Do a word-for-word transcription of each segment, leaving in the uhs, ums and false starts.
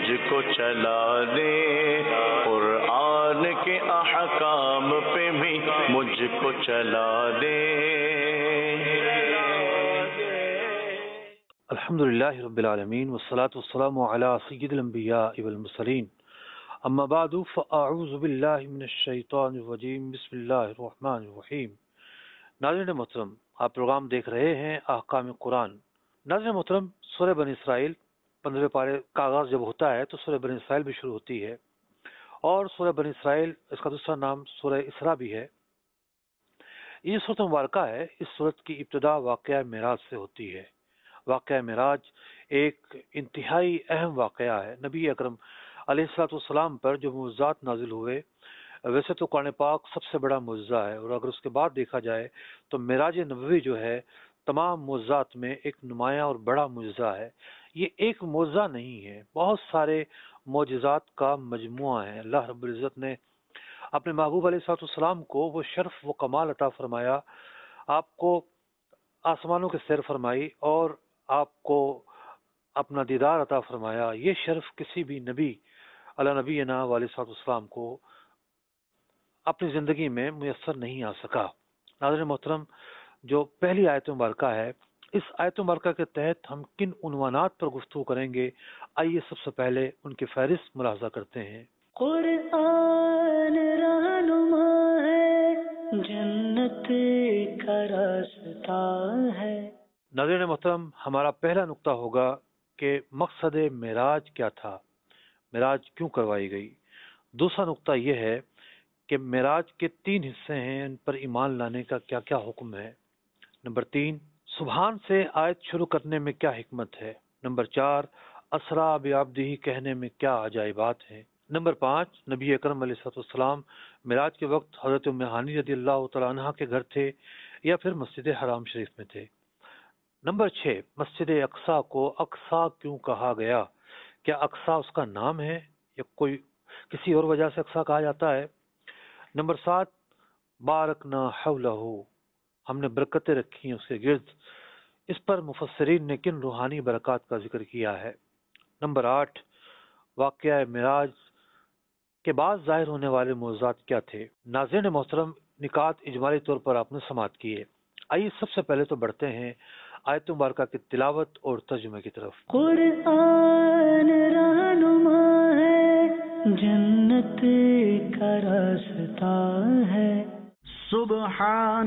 مجھ کو چلا دے، قرآن کے احکام پہ بھی مجھ کو چلا دے۔ الحمدللہ رب العالمین والصلاة والسلام علی سید الانبیاء والمرسلین، اما بعد فاعوذ باللہ من الشیطان الرجیم، بسم اللہ الرحمن الرحیم۔ ناظرین محترم، آپ پروگرام دیکھ رہے ہیں احکام قرآن۔ ناظرین محترم، سورہ بنی اسرائیل پندرہ پارے کا آغاز جب ہوتا ہے تو سورہ بنی اسرائیل بھی شروع ہوتی ہے، اور سورہ بنی اسرائیل اس کا دوسرا نام سورہ اسراء بھی ہے۔ یہ سورۃ مبارکہ ہے، اس سورت کی ابتدا واقعہ معراج سے ہوتی ہے۔ واقعہ معراج ایک انتہائی اہم واقعہ ہے۔ نبی اکرم علیہ الصلوۃ والسلام پر جو معجزات نازل ہوئے، ویسے تو قرآن پاک سب سے بڑا معجزہ ہے، اور اگر اس کے بعد دیکھا جائے تو معراج نبوی جو ہے تمام معجزات میں ایک نمایاں اور بڑا معجزہ ہے۔ یہ ایک معجزہ نہیں ہے، بہت سارے معجزات کا مجموعہ ہے۔ اللہ رب العزت نے اپنے محبوب علیہ الصلوۃ والسلام کو وہ شرف و کمال عطا فرمایا، آپ کو آسمانوں کی سیر فرمائی اور آپ کو اپنا دیدار عطا فرمایا۔ یہ شرف کسی بھی نبی علیہ نبینا علیہ الصلوۃ والسلام کو اپنی زندگی میں میسر نہیں آ سکا۔ ناظرین محترم، جو پہلی آیت مبارکہ ہے، اس آیت مبارکہ کے تحت ہم کن عنوانات پر گفتگو کریں گے؟ آئیے سب سے پہلے ان کی فہرست ملاحظہ کرتے ہیں۔ قرآن رہنما ہے، جنت کا راستہ ہے۔ ناظرین محترم، ہمارا پہلا نقطہ ہوگا کہ مقصد معراج کیا تھا، معراج کیوں کروائی گئی۔ دوسرا نقطہ یہ ہے کہ معراج کے تین حصے ہیں، ان پر ایمان لانے کا کیا کیا حکم ہے۔ نمبر تین، سبحان سے آیت شروع کرنے میں کیا حکمت ہے۔ نمبر چار، اسرا بعبدہ کہنے میں کیا عجائبات ہیں۔ نمبر پانچ، نبی اکرم علیہ الصلوۃ والسلام معراج کے وقت حضرت ام ہانی رضی اللہ تعالیٰ عنہ کے گھر تھے یا پھر مسجد حرام شریف میں تھے۔ نمبر چھ، مسجد اقصیٰ کو اقصیٰ کیوں کہا گیا؟ کیا اقصیٰ اس کا نام ہے یا کوئی کسی اور وجہ سے اقصیٰ کہا جاتا ہے؟ نمبر سات، بارکنا حولہ، ہم نے برکتیں رکھی ہیں اس کے گرد۔ اس پر مفسرین نے کن روحانی برکات کا ذکر کیا ہے؟ نمبر آٹھ، واقعہ معراج کے بعد ظاہر ہونے والے معجزات کیا تھے؟ ناظرین محترم، نکات اجمالی طور پر آپ نے سماعت کیے۔ آئیے سب سے پہلے تو بڑھتے ہیں آیت مبارکہ کی تلاوت اور ترجمے کی طرف۔ قرآن رہنما ہے، جنت کا راستہ ہے۔ سبحان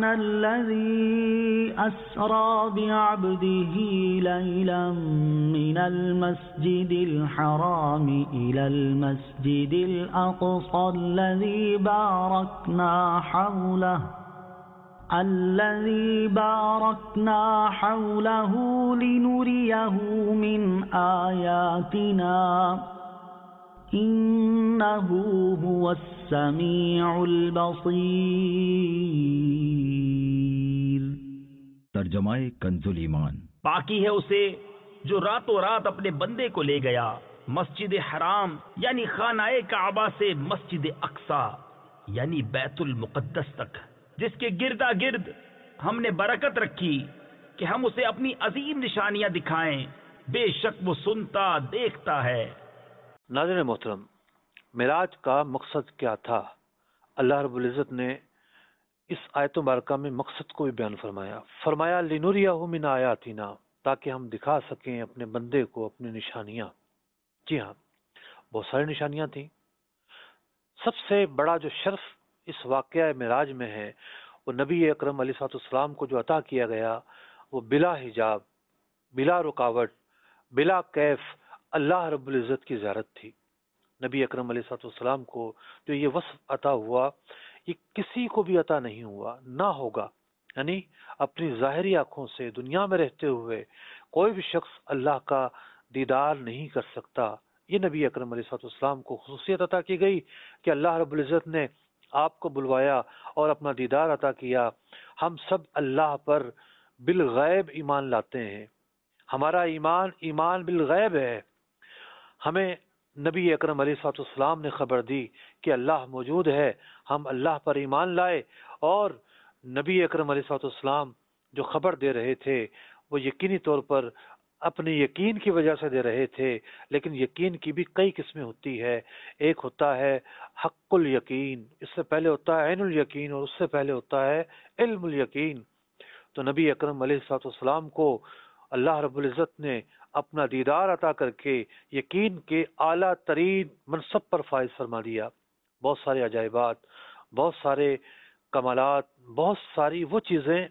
الذي أسرى بعبده ليلا من المسجد الحرام إلى المسجد الأقصى الذي باركنا حوله الذي باركنا حوله لنريه من آياتنا إنه هو السميع البصير۔ ترجمہ کنز ایمان۔ پاکی ہے اسے جو راتوں رات اپنے بندے کو لے گیا مسجد حرام یعنی خانہ کعبہ سے مسجد اقصیٰ یعنی بیت المقدس تک، جس کے گردا گرد ہم نے برکت رکھی کہ ہم اسے اپنی عظیم نشانیاں دکھائیں، بے شک وہ سنتا دیکھتا ہے۔ ناظرین محترم، معراج کا مقصد کیا تھا؟ اللہ رب العزت نے اس آیت مبارکہ میں مقصد کو بھی بیان فرمایا۔ فرمایا لنریہ من آیاتنا، تاکہ ہم دکھا سکیں اپنے بندے کو اپنی نشانیاں۔ جی ہاں، بہت ساری نشانیاں تھیں۔ سب سے بڑا جو شرف اس واقعہ معراج میں ہے، وہ نبی اکرم علیہ الصلوۃ والسلام کو جو عطا کیا گیا، وہ بلا حجاب، بلا رکاوٹ، بلا کیف اللہ رب العزت کی زیارت تھی۔ نبی اکرم علیہ الصلوۃ والسلام کو جو یہ وصف عطا ہوا، یہ کسی کو بھی عطا نہیں ہوا، نہ ہوگا۔ یعنی اپنی ظاہری آنکھوں سے دنیا میں رہتے ہوئے کوئی بھی شخص اللہ کا دیدار نہیں کر سکتا۔ یہ نبی اکرم علیہ الصلوۃ والسلام کو خصوصیت عطا کی گئی کہ اللہ رب العزت نے آپ کو بلوایا اور اپنا دیدار عطا کیا۔ ہم سب اللہ پر بالغیب ایمان لاتے ہیں، ہمارا ایمان ایمان بالغیب ہے۔ ہمیں نبی اکرم علیہ الصلوۃ والسلام نے خبر دی کہ اللہ موجود ہے، ہم اللہ پر ایمان لائے، اور نبی اکرم علیہ الصلوۃ والسلام جو خبر دے رہے تھے وہ یقینی طور پر اپنے یقین کی وجہ سے دے رہے تھے، لیکن یقین کی بھی کئی قسمیں ہوتی ہے۔ ایک ہوتا ہے حق الیقین، اس سے پہلے ہوتا ہے عین الیقین، اور اس سے پہلے ہوتا ہے علم الیقین۔ تو نبی اکرم علیہ الصلوۃ والسلام کو اللہ رب العزت نے اپنا دیدار عطا کر کے یقین کے اعلیٰ ترین منصب پر فائز فرما دیا۔ بہت سارے عجائبات، بہت سارے کمالات، بہت ساری وہ چیزیں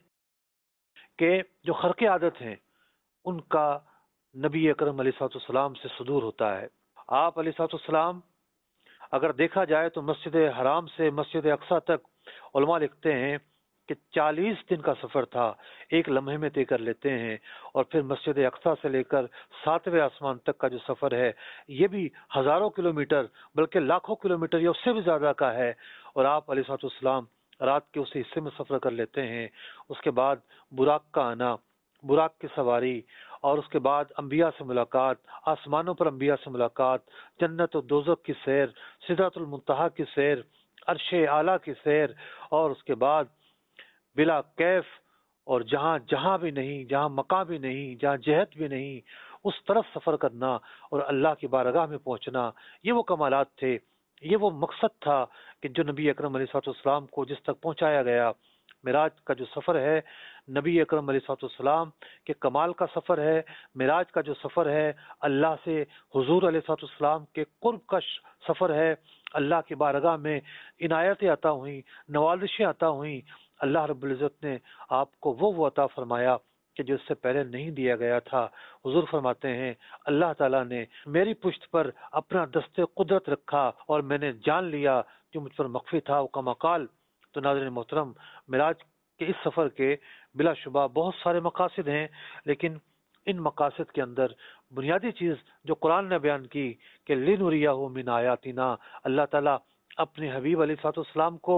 کہ جو خرق عادت ہیں، ان کا نبی اکرم علیہ الصلوۃ والسلام سے صدور ہوتا ہے۔ آپ علیہ الصلوۃ والسلام اگر دیکھا جائے تو مسجد حرام سے مسجد اقصیٰ تک علماء لکھتے ہیں کہ چالیس دن کا سفر تھا، ایک لمحے میں طے کر لیتے ہیں۔ اور پھر مسجد اقصیٰ سے لے کر ساتویں آسمان تک کا جو سفر ہے، یہ بھی ہزاروں کلومیٹر بلکہ لاکھوں کلومیٹر یا اس سے بھی زیادہ کا ہے۔ اور آپ علیہ الصلوۃ والسلام رات کے اس حصے میں سفر کر لیتے ہیں۔ اس کے بعد براق کا آنا، براق کی سواری، اور اس کے بعد انبیاء سے ملاقات، آسمانوں پر انبیاء سے ملاقات، جنت و دوزخ کی سیر، سدرۃ المنتہا کی سیر، عرش اعلیٰ کی سیر، اور اس کے بعد بلا کیف، اور جہاں جہاں بھی نہیں، جہاں مقام بھی نہیں، جہاں جہت بھی نہیں، اس طرف سفر کرنا اور اللہ کی بارگاہ میں پہنچنا، یہ وہ کمالات تھے، یہ وہ مقصد تھا کہ جو نبی اکرم علیہ الصلوۃ والسلام کو جس تک پہنچایا گیا۔ معراج کا جو سفر ہے، نبی اکرم علیہ الصلوۃ والسلام کے کمال کا سفر ہے۔ معراج کا جو سفر ہے، اللہ سے حضور علیہ الصلوۃ والسلام کے قرب کا سفر ہے۔ اللہ کی بارگاہ میں عنایتیں عطا ہوئیں، نوازشیں عطا ہوئیں۔ اللہ رب العزت نے آپ کو وہ وہ عطا فرمایا کہ جو اس سے پہلے نہیں دیا گیا تھا۔ حضور فرماتے ہیں اللہ تعالیٰ نے میری پشت پر اپنا دست قدرت رکھا اور میں نے جان لیا جو مجھ پر مخفی تھا، وہ کما قال۔ تو ناظرین محترم، معراج کے اس سفر کے بلا شبہ بہت سارے مقاصد ہیں، لیکن ان مقاصد کے اندر بنیادی چیز جو قرآن نے بیان کی کہ لِنُرِيَهُ مِنْ آیاتنا، اللہ تعالیٰ اپنے حبیب علیہ الصلوۃ والسلام کو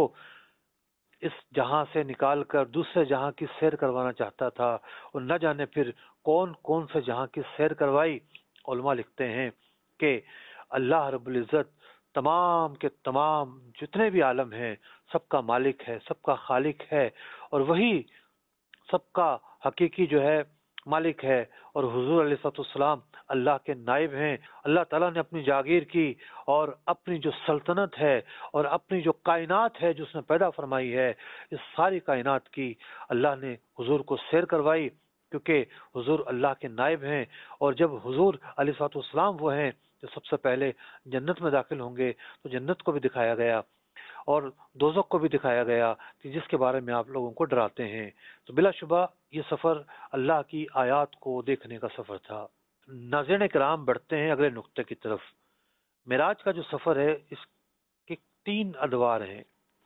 اس جہاں سے نکال کر دوسرے جہاں کی سیر کروانا چاہتا تھا، اور نہ جانے پھر کون کون سے جہاں کی سیر کروائی۔ علماء لکھتے ہیں کہ اللہ رب العزت تمام کے تمام جتنے بھی عالم ہیں سب کا مالک ہے، سب کا خالق ہے، اور وہی سب کا حقیقی جو ہے مالک ہے، اور حضور علیہ الصلوۃ والسلام اللہ کے نائب ہیں۔ اللہ تعالیٰ نے اپنی جاگیر کی اور اپنی جو سلطنت ہے اور اپنی جو کائنات ہے جو اس نے پیدا فرمائی ہے، اس ساری کائنات کی اللہ نے حضور کو سیر کروائی، کیونکہ حضور اللہ کے نائب ہیں۔ اور جب حضور علیہ الصلوۃ والسلام وہ ہیں جو سب سے پہلے جنت میں داخل ہوں گے، تو جنت کو بھی دکھایا گیا اور دوزخ کو بھی دکھایا گیا کہ جس کے بارے میں آپ لوگوں کو ڈراتے ہیں۔ تو بلا شبہ یہ سفر اللہ کی آیات کو دیکھنے کا سفر تھا۔ ناظرین کرام، بڑھتے ہیں اگلے نقطے کی طرف۔ معراج کا جو سفر ہے اس کے تین ادوار ہیں۔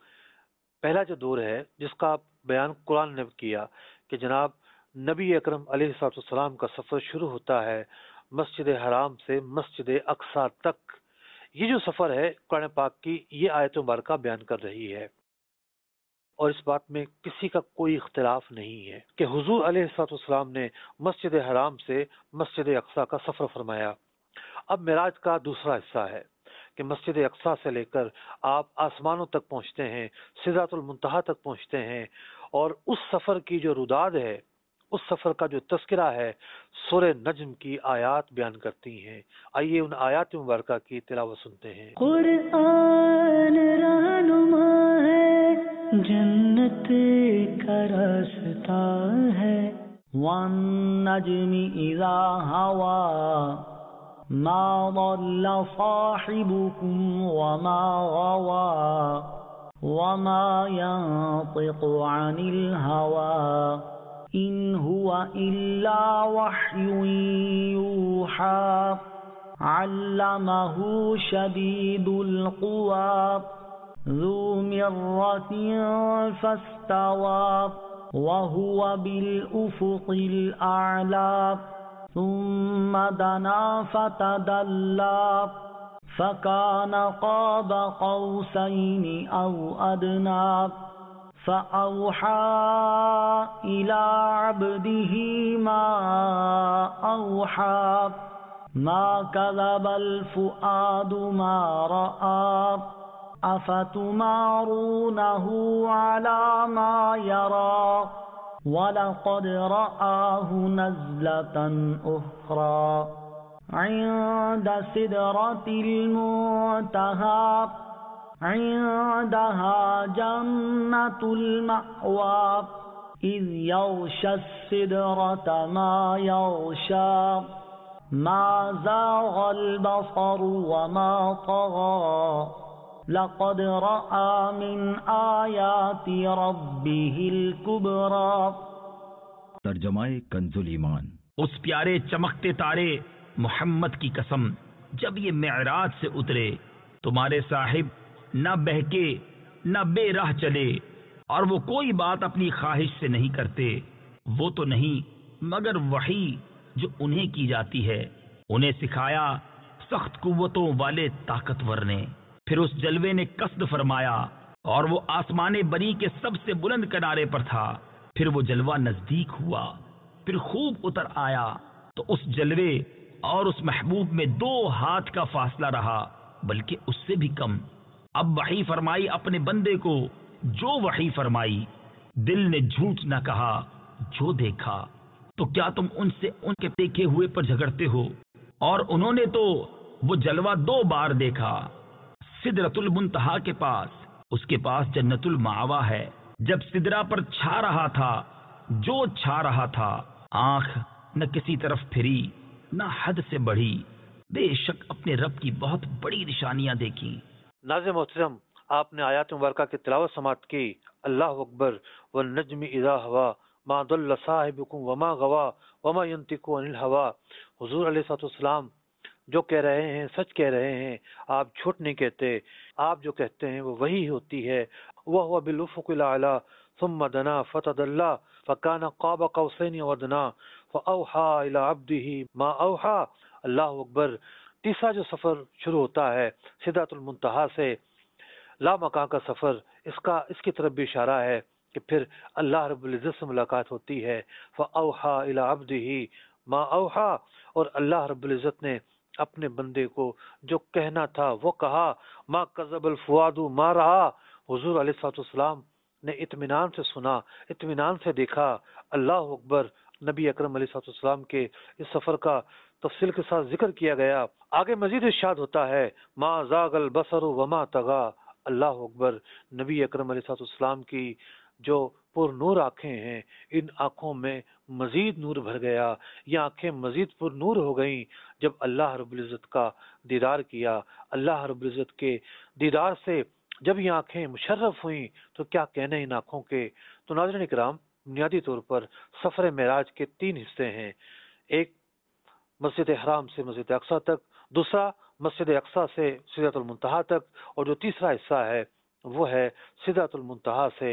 پہلا جو دور ہے جس کا بیان قرآن نے کیا کہ جناب نبی اکرم علیہ الصلوۃ والسلام کا سفر شروع ہوتا ہے مسجد حرام سے مسجد اقصیٰ تک۔ یہ جو سفر ہے قرآن پاک کی یہ آیت مبارکہ بیان کر رہی ہے، اور اس بات میں کسی کا کوئی اختلاف نہیں ہے کہ حضور علیہ الصلوۃ والسلام نے مسجد حرام سے مسجد اقصیٰ کا سفر فرمایا۔ اب معراج کا دوسرا حصہ ہے کہ مسجد اقصیٰ سے لے کر آپ آسمانوں تک پہنچتے ہیں، سدرۃ المنتہا تک پہنچتے ہیں، اور اس سفر کی جو روداد ہے، اس سفر کا جو تذکرہ ہے، سورہ نجم کی آیات بیان کرتی ہیں۔ آئیے ان آیات مبارکہ کی تلاوت سنتے ہیں۔ قرآن رہنما ہے، جنت کا راستہ ہے، وَالنَّجْمِ إِذَا هَوَىٰ مَا ضَلَّ صَاحِبُكُمْ وَمَا غَوَىٰ وَمَا يَنطِقُ عَنِ الْهَوَىٰ إِنْ هُوَ إِلَّا وَحْيٌ يُوحَىٰ عَلَّمَهُ شَدِيدُ الْقُوَىٰ ذُو مِرَّةٍ فَاسْتَوَىٰ وَهُوَ بِالْأُفُقِ الْأَعْلَىٰ ثُمَّ دَنَا فَتَدَلَّىٰ فَكَانَ قَابَ قَوْسَيْنِ أَوْ أَدْنَىٰ فَأَوْحَىٰ إِلَىٰ عَبْدِهِ مَا أَوْحَىٰ مَا كَذَبَ الْفُؤَادُ مَا رَأَىٰ أَفَتُمَارُونَهُ عَلَىٰ مَا يَرَىٰ وَلَقَدْ رَآهُ نَزْلَةً أُخْرَى عِندَ سِدْرَةِ الْمُنتَهَى عِندَهَا جَنَّةُ الْمَأْوَى إِذْ يَغْشَى السِّدْرَةَ مَا يَغْشَى مَا زَاغَ الْبَصَرُ وَمَا طَغَى لَقَدْ رَأَى مِنْ آيَاتِ رَبِّهِ الْكُبْرَى۔ ترجمہ کنز ایمان۔ اس پیارے چمکتے تارے محمد کی قسم، جب یہ معراج سے اترے تمہارے صاحب نہ بہکے نہ بے راہ چلے، اور وہ کوئی بات اپنی خواہش سے نہیں کرتے، وہ تو نہیں مگر وحی جو انہیں کی جاتی ہے۔ انہیں سکھایا سخت قوتوں والے طاقتور نے۔ پھر اس جلوے نے قصد فرمایا اور وہ آسمان بری کے سب سے بلند کنارے پر تھا۔ پھر وہ جلوہ نزدیک ہوا، پھر خوب اتر آیا تو اس جلوے اور اس محبوب میں دو ہاتھ کا فاصلہ رہا، بلکہ اس سے بھی کم۔ اب وحی فرمائی اپنے بندے کو، جو وحی فرمائی۔ دل نے جھوٹ نہ کہا جو دیکھا، تو کیا تم ان سے ان کے دیکھے ہوئے پر جھگڑتے ہو؟ اور انہوں نے تو وہ جلوہ دو بار دیکھا، سدرۃ المنتہا کے پاس، اس کے پاس جنت المأویٰ ہے۔ جب سدرہ پر چھا رہا تھا جو چھا رہا تھا، آنکھ نہ کسی طرف پھری نہ حد سے بڑھی، بے شک اپنے رب کی بہت بڑی نشانیاں دیکھی۔ ناظر محترم، آپ نے آیات مبارکہ کی تلاوت سماعت کی۔ اللہ اکبر۔ والنجم اذا ہوا ما ضل صاحبکم وما غوا وما ينطق عن الهوى۔ حضور علیہ الصلوۃ والسلام جو کہہ رہے ہیں سچ کہہ رہے ہیں، آپ جھوٹ نہیں کہتے، آپ جو کہتے ہیں وہ وہی ہوتی ہے۔ وهو بالافق الاعلى ثم دنا فتدلى فكان قاب قوسين او ادنى فاوحى الى عبده ما اوحى۔ اللہ اکبر۔ تیسرا جو سفر شروع ہوتا ہے سدرۃ المنتہا سے، لا مکان کا سفر، اس کا اس کی طرف بھی اشارہ ہے کہ پھر اللہ رب العزت سے ملاقات ہوتی ہے۔ فاوحى الى عبده ما اوحى، اور اللہ رب العزت نے اپنے بندے کو جو کہنا تھا وہ کہا۔ ما کذب الفؤاد ما رہا، حضور علیہ الصلوۃ والسلام نے اطمینان سے سنا، اطمینان سے دیکھا۔ اللہ اکبر۔ نبی اکرم علیہ الصلوۃ والسلام کے اس سفر کا تفصیل کے ساتھ ذکر کیا گیا۔ آگے مزید ارشاد ہوتا ہے ما زاغ البصر وما طغى۔ اللہ اکبر۔ نبی اکرم علیہ الصلوۃ والسلام کی جو پر نور آنکھیں ہیں، ان آنکھوں میں مزید نور بھر گیا، یہ آنکھیں مزید پر نور ہو گئیں جب اللہ رب العزت کا دیدار کیا۔ اللہ رب العزت کے دیدار سے جب یہ آنکھیں مشرف ہوئیں تو کیا کہنے ان آنکھوں کے۔ تو ناظرین کرام، بنیادی طور پر سفر معراج کے تین حصے ہیں، ایک مسجد حرام سے مسجد اقصیٰ تک، دوسرا مسجد اقصیٰ سے سدرۃ المنتہا تک، اور جو تیسرا حصہ ہے وہ ہے سدرۃ المنتہا سے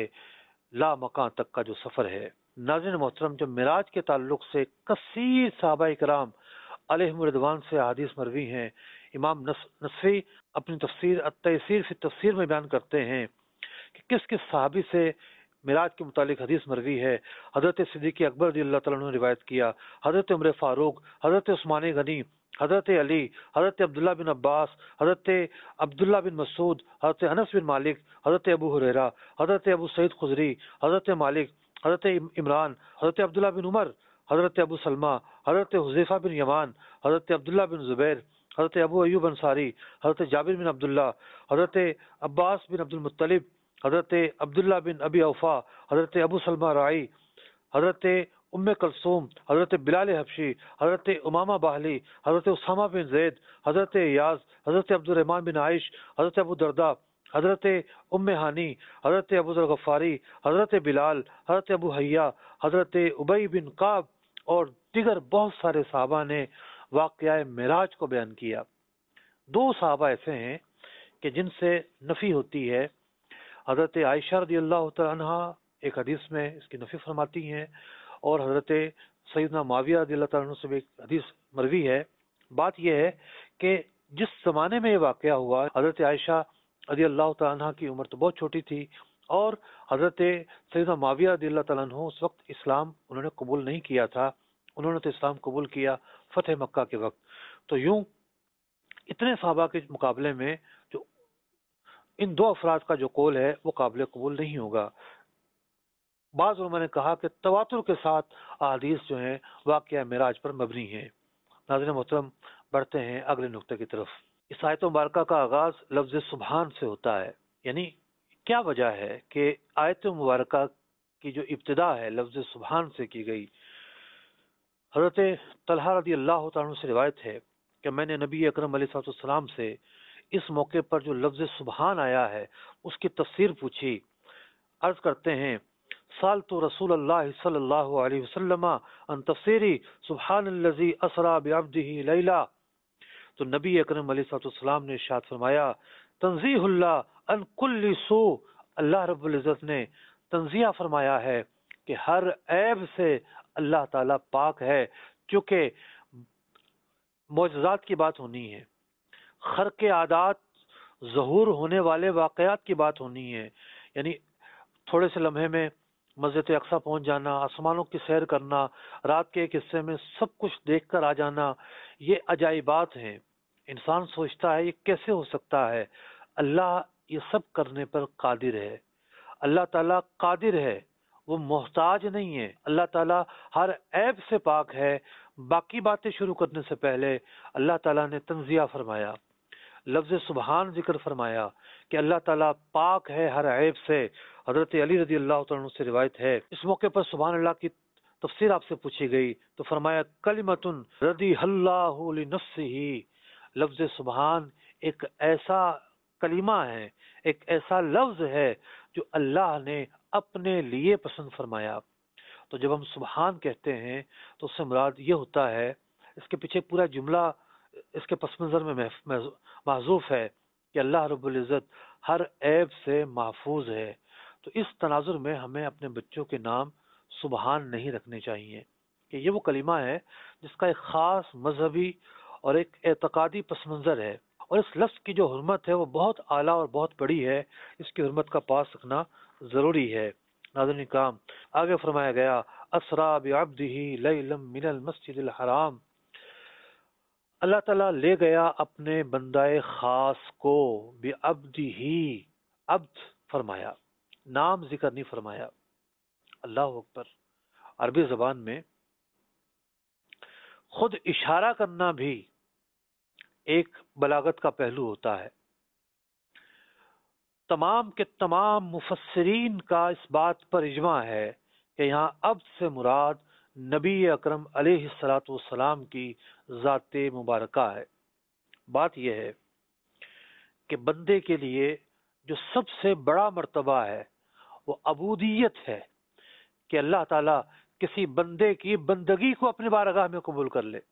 لا مکان تک کا جو سفر ہے۔ ناظرین محترم، جو معراج کے تعلق سے کثیر صحابہ کرام علیہم رضوان سے حدیث مروی ہیں، امام نصفی اپنی تفسیر التیسیر فی التفسیر میں بیان کرتے ہیں کہ کس کس صحابی سے معراج کے متعلق حدیث مروی ہے۔ حضرت صدیق اکبر رضی اللہ تعالیٰ عنہ نے روایت کیا، حضرت عمر فاروق، حضرت عثمان غنی، حضرت علی، حضرت عبداللہ بن عباس، حضرت عبداللہ بن مسعود، حضرت انس بن مالک، حضرت ابو ہریرہ، حضرت ابو سعید خدری، حضرت مالک، حضرت عمران، حضرت عبداللہ بن عمر، حضرت ابو سلمہ، حضرت حذیفہ بن یمان، حضرت عبداللہ بن زبیر، حضرت ابو ایوب انصاری، حضرت جابر بن عبداللہ، حضرت عباس بن عبد المطلب، حضرت عبداللہ بن ابی اوفا، حضرت ابو سلمہ رائی، حضرت ام کلثوم، حضرت بلال حبشی، حضرت امامہ باہلی، حضرت اسامہ بن زید، حضرت ایاز، حضرت عبد الرحمن بن عائش، حضرت ابو دردہ، حضرت ام ہانی، حضرت ابو ذر غفاری، حضرت بلال، حضرت ابو حیہ، حضرت ابی بن کعب اور دیگر بہت سارے صحابہ نے واقعہ معراج کو بیان کیا۔ دو صحابہ ایسے ہیں کہ جن سے نفی ہوتی ہے۔ حضرت عائشہ رضی اللہ تعالیٰ عنہ ایک حدیث میں اس کی نفی فرماتی ہیں، اور حضرت سیدنا معاویہ رضی اللہ تعالیٰ عنہ سے بھی ایک حدیث مروی ہے۔ بات یہ ہے کہ جس زمانے میں یہ واقعہ ہوا، حضرت عائشہ رضی اللہ تعالیٰ عنہ کی عمر تو بہت چھوٹی تھی، اور حضرت سیدنا معاویہ رضی اللہ تعالیٰ عنہ اس وقت اسلام انہوں نے قبول نہیں کیا تھا، انہوں نے تو اسلام قبول کیا فتح مکہ کے وقت۔ تو یوں اتنے صحابہ کے مقابلے میں جو ان دو افراد کا جو قول ہے وہ قابل قبول نہیں ہوگا۔ بعض علماء نے کہا کہ تواتر کے ساتھ احادیث جو ہیں واقعہ معراج پر مبنی ہیں۔ ناظرین محترم، بڑھتے ہیں اگلے نقطے کی طرف۔ اس آیت مبارکہ کا آغاز لفظ سبحان سے ہوتا ہے، یعنی کیا وجہ ہے کہ آیت مبارکہ کی جو ابتدا ہے لفظ سبحان سے کی گئی؟ حضرت طلحہ رضی اللہ تعالیٰ عنہ سے روایت ہے کہ میں نے نبی اکرم علیہ الصلوۃ والسلام سے اس موقع پر جو لفظ سبحان آیا ہے اس کی تفسیر پوچھی۔ عرض کرتے ہیں سالت رسول اللہ صلی اللہ علیہ وسلم ان تفسیری سبحان الذی اسرا بعبدہ لیلا، تو نبی اکرم علیہ الصلوۃ والسلام نے ارشاد فرمایا تنزیہ اللہ ان کل سوء، اللہ رب العزت نے تنزیہ فرمایا ہے کہ ہر عیب سے اللہ تعالیٰ پاک ہے، چونکہ معجزات کی بات ہونی ہے، خرق عادات ظہور ہونے والے واقعات کی بات ہونی ہے، یعنی تھوڑے سے لمحے میں مسجد اقصیٰ پہنچ جانا، آسمانوں کی سیر کرنا، رات کے ایک حصے میں سب کچھ دیکھ کر آ جانا، یہ عجائبات ہیں۔ انسان سوچتا ہے یہ کیسے ہو سکتا ہے؟ اللہ یہ سب کرنے پر قادر ہے۔ اللہ تعالیٰ قادر ہے، وہ محتاج نہیں ہے۔ اللہ تعالیٰ ہر عیب سے پاک ہے۔ باقی باتیں شروع کرنے سے پہلے اللہ تعالیٰ نے تنزیہ فرمایا، لفظ سبحان ذکر فرمایا کہ اللہ تعالیٰ پاک ہے ہر عیب سے۔ حضرت علی رضی اللہ تعالیٰ عنہ سے روایت ہے اس موقع پر سبحان اللہ کی تفسیر آپ سے پوچھی گئی تو فرمایا کلمۃ رضی اللہ لنفسہ، لفظ سبحان ایک ایسا کلمہ ہے، ایک ایسا لفظ ہے جو اللہ نے اپنے لیے پسند فرمایا۔ تو جب ہم سبحان کہتے ہیں تو اس سے مراد یہ ہوتا ہے، اس کے پیچھے پورا جملہ اس کے پس منظر میں محذوف ہے کہ اللہ رب العزت ہر عیب سے محفوظ ہے۔ تو اس تناظر میں ہمیں اپنے بچوں کے نام سبحان نہیں رکھنے چاہیے کہ یہ وہ کلمہ ہے جس کا ایک خاص مذہبی اور ایک اعتقادی پس منظر ہے، اور اس لفظ کی جو حرمت ہے وہ بہت اعلیٰ اور بہت بڑی ہے، اس کی حرمت کا پاس رکھنا ضروری ہے۔ ناظرین کرام، آگے فرمایا گیا اسرا بعبدہ لیلا من المسجد الحرام، اللہ تعالیٰ لے گیا اپنے بندہ خاص کو، بعبدہ، عبد فرمایا، نام ذکر نہیں فرمایا۔ اللہ اکبر، عربی زبان میں خود اشارہ کرنا بھی ایک بلاغت کا پہلو ہوتا ہے۔ تمام کے تمام مفسرین کا اس بات پر اجماع ہے کہ یہاں عبد سے مراد نبی اکرم علیہ الصلاۃ والسلام کی ذات مبارکہ ہے۔ بات یہ ہے کہ بندے کے لیے جو سب سے بڑا مرتبہ ہے وہ عبودیت ہے، کہ اللہ تعالیٰ کسی بندے کی بندگی کو اپنی بارگاہ میں قبول کر لے۔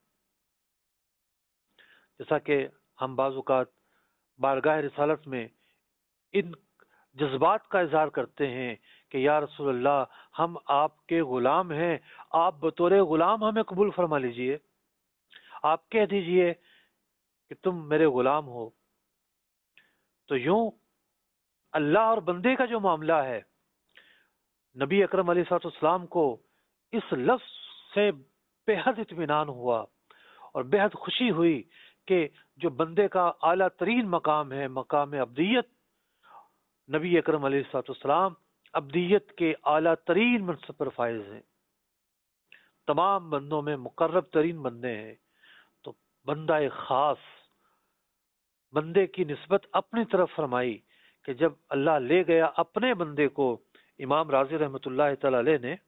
جیسا کہ ہم بعض اوقات بارگاہ رسالت میں ان جذبات کا اظہار کرتے ہیں کہ یا رسول اللہ ہم آپ کے غلام ہیں، آپ بطور غلام ہمیں قبول فرما لیجئے، آپ کہہ دیجئے کہ تم میرے غلام ہو۔ تو یوں اللہ اور بندے کا جو معاملہ ہے، نبی اکرم علیہ الصلوۃ والسلام کو اس لفظ سے بے حد اطمینان ہوا اور بے حد خوشی ہوئی کہ جو بندے کا اعلیٰ ترین مقام ہے، مقام عبدیت، نبی اکرم علیہ الصلوۃ والسلام عبدیت کے اعلیٰ ترین منصب پر فائز ہیں، تمام بندوں میں مقرب ترین بندے ہیں۔ تو بندہ خاص، بندے کی نسبت اپنی طرف فرمائی کہ جب اللہ لے گیا اپنے بندے کو۔ امام رازی رحمۃ اللہ تعالی علیہ نے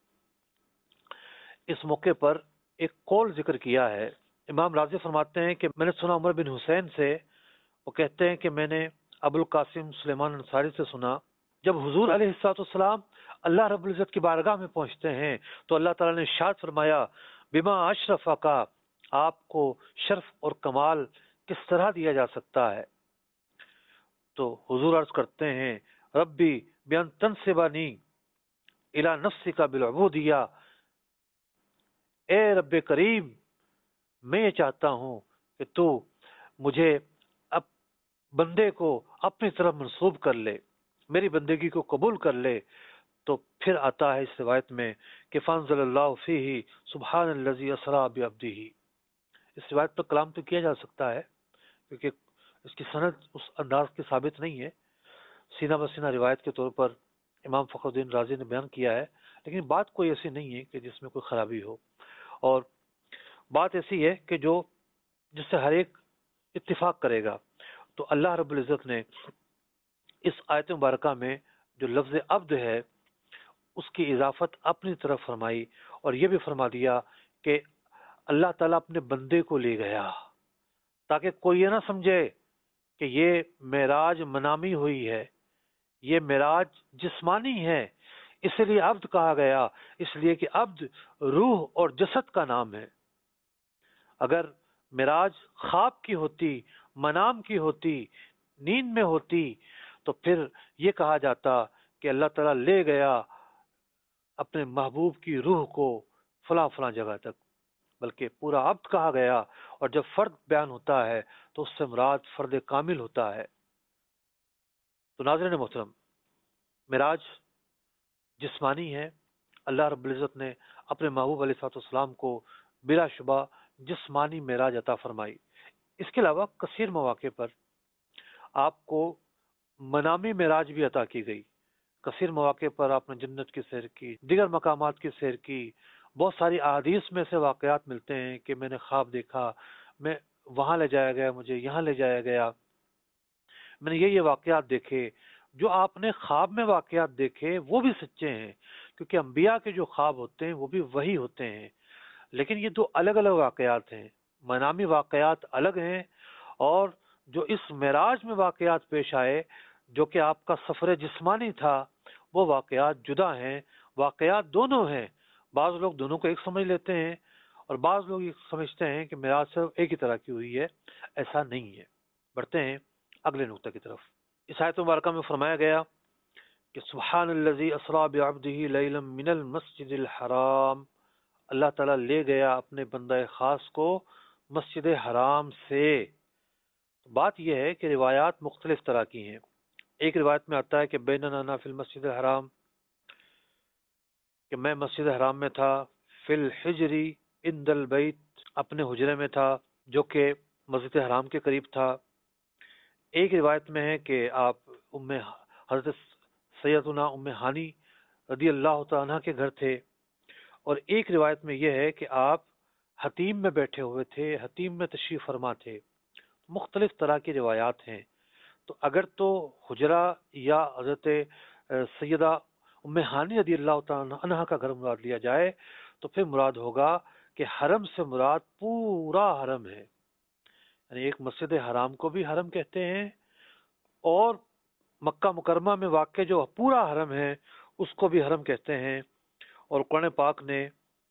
اس موقع پر ایک قول ذکر کیا ہے۔ امام رازی فرماتے ہیں کہ میں نے سنا عمر بن حسین سے، وہ کہتے ہیں کہ میں نے ابو القاسم سلیمان انصاری سے سنا، جب حضور علیہ الصلوۃ والسلام اللہ رب العزت کی بارگاہ میں پہنچتے ہیں تو اللہ تعالیٰ نے ارشاد فرمایا بما اشرف کا، آپ کو شرف اور کمال کس طرح دیا جا سکتا ہے؟ تو حضور عرض کرتے ہیں ربی بیان تنسبانی الی نفسی کا بالعبودیہ، اے رب کریم میں یہ چاہتا ہوں کہ تو مجھے اب بندے کو اپنی طرف منسوب کر لے، میری بندگی کو قبول کر لے۔ تو پھر آتا ہے اس روایت میں کہ فانزل اللہ فیہ سبحان الذی اسری بعبدہ۔ اس روایت پر کلام تو کیا جا سکتا ہے کیونکہ اس کی سند اس انداز کی ثابت نہیں ہے، سینہ بسینہ روایت کے طور پر امام فخر الدین رازی نے بیان کیا ہے، لیکن بات کوئی ایسی نہیں ہے کہ جس میں کوئی خرابی ہو، اور بات ایسی ہے کہ جو جس سے ہر ایک اتفاق کرے گا۔ تو اللہ رب العزت نے اس آیت مبارکہ میں جو لفظ عبد ہے اس کی اضافت اپنی طرف فرمائی، اور یہ بھی فرما دیا کہ اللہ تعالیٰ اپنے بندے کو لے گیا، تاکہ کوئی یہ نہ سمجھے کہ یہ معراج منامی ہوئی ہے، یہ معراج جسمانی ہے، اس لیے عبد کہا گیا، اس لیے کہ عبد روح اور جسد کا نام ہے۔ اگر معراج خواب کی ہوتی، منام کی ہوتی، نیند میں ہوتی، تو پھر یہ کہا جاتا کہ اللہ تعالیٰ لے گیا اپنے محبوب کی روح کو فلاں فلاں جگہ تک، بلکہ پورا عبد کہا گیا، اور جب فرد بیان ہوتا ہے تو اس سے مراد فرد کامل ہوتا ہے۔ تو ناظرین محترم، معراج جسمانی ہے، اللہ رب العزت نے اپنے محبوب علیہ الصلوۃ والسلام کو بلا شبہ جسمانی معراج عطا فرمائی۔ اس کے علاوہ کثیر مواقع پر آپ کو منامی معراج بھی عطا کی گئی، کثیر مواقع پر آپ نے جنت کی سیر کی، دیگر مقامات کی سیر کی، بہت ساری احادیث میں سے واقعات ملتے ہیں کہ میں نے خواب دیکھا، میں وہاں لے جایا گیا، مجھے یہاں لے جایا گیا، میں نے یہ یہ واقعات دیکھے۔ جو آپ نے خواب میں واقعات دیکھے وہ بھی سچے ہیں، کیونکہ انبیاء کے جو خواب ہوتے ہیں وہ بھی وہی ہوتے ہیں، لیکن یہ دو الگ الگ واقعات ہیں۔ منامی واقعات الگ ہیں، اور جو اس معراج میں واقعات پیش آئے جو کہ آپ کا سفر جسمانی تھا، وہ واقعات جدا ہیں، واقعات دونوں ہیں۔ بعض لوگ دونوں کو ایک سمجھ لیتے ہیں، اور بعض لوگ یہ سمجھتے ہیں کہ معراج صرف ایک ہی طرح کی ہوئی ہے، ایسا نہیں ہے۔ بڑھتے ہیں اگلے نقطہ کی طرف۔ اس آیت مبارکہ میں فرمایا گیا کہ سبحان الذی اسریٰ بعبدہ لیلا من المسجد الحرام، اللہ تعالیٰ لے گیا اپنے بندہ خاص کو مسجد حرام سے۔ بات یہ ہے کہ روایات مختلف طرح کی ہیں۔ ایک روایت میں آتا ہے کہ بیننا فی المسجد الحرام، کہ میں مسجد حرام میں تھا، فی الحجری عند البیت، اپنے حجرے میں تھا جو کہ مسجد حرام کے قریب تھا۔ ایک روایت میں ہے کہ آپ ام حضرت سیدنا ام ہانی رضی اللہ تعالیٰ عنہ کے گھر تھے، اور ایک روایت میں یہ ہے کہ آپ حتیم میں بیٹھے ہوئے تھے، حتیم میں تشریف فرما تھے۔ مختلف طرح کی روایات ہیں، تو اگر تو حجرہ یا حضرت سیدہ ام ہانی رضی اللہ تعالیٰ عنہ کا گھر مراد لیا جائے تو پھر مراد ہوگا کہ حرم سے مراد پورا حرم ہے، یعنی ایک مسجد حرام کو بھی حرم کہتے ہیں، اور مکہ مکرمہ میں واقع جو پورا حرم ہے اس کو بھی حرم کہتے ہیں۔ اور قرآن پاک نے